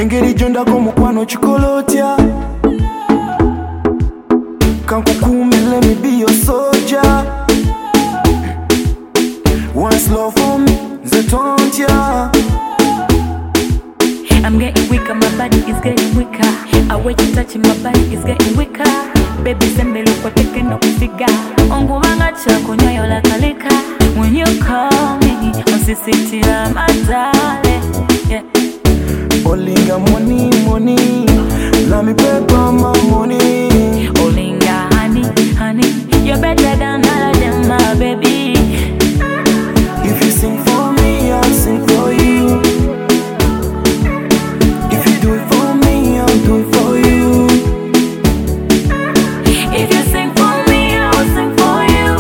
Engeri jonda como kwano chikolotia. Kankukume, let me be your soldier. Once love for me, Zetontia. I'm getting weaker, my body is getting weaker. I wait you touching my body is getting weaker. Baby, send me look for taking up figure. Ongubanga chako nyoyo la kalika. When you call me, unsisitira matale. Yeah. Olinga money, money. Let me pay for my money. Olinga honey, honey. You're better than all of them, my baby. If you sing for me, I'll sing for you. If you do it for me, I'll do it for you. If you sing for me, I'll sing for you.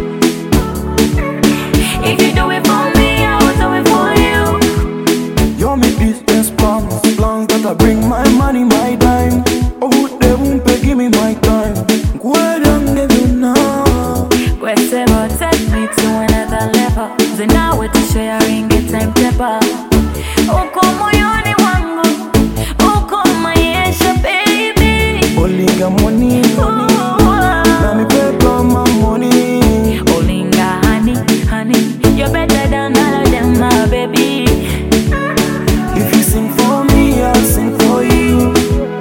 If you do it for me, I'll do it for you. You're my business plans that I bring my money, my time. Oh, they won't pay, give me my time. Go down, give you now. Kwesebo, take me to another level. Zinawe to sharing a time table. Uko moyoni wangu, uko maisha baby. Olinga money, money. Let me pay for my money. Olinga honey, honey. You're better than all of them, my baby. If you sing for me, I'll sing for you.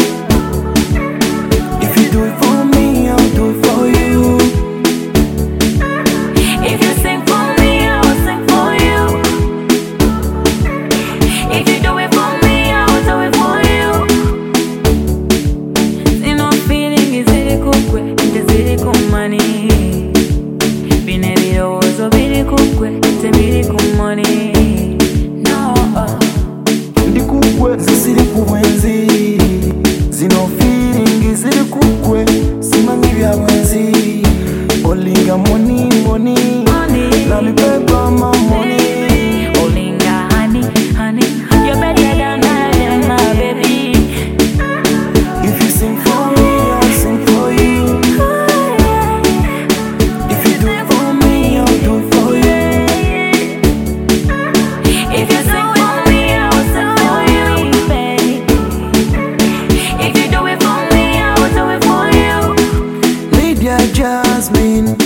If you do it for me, I'll do it for you. If you sing for me, I'll sing for you. If you do it for me, I'll do it for you. See no feeling is it kukwe, is it kumani. Bine birozo biri kukwe, te biri kumani. No. Ndikukwe zisiri kuwenzi. Zino feeling ziri kukwe, simangi vya wenzi. Olinga money, money. Let me pay for my money. Olinga honey, honey. You're better than all of them, my baby. If you sing for me, I'll sing for you. If you do it for me, I'll do it for you. If you sing for me, I'll sing for you, baby. If you do it for me, I'll do it for you. Lydia Jasmine.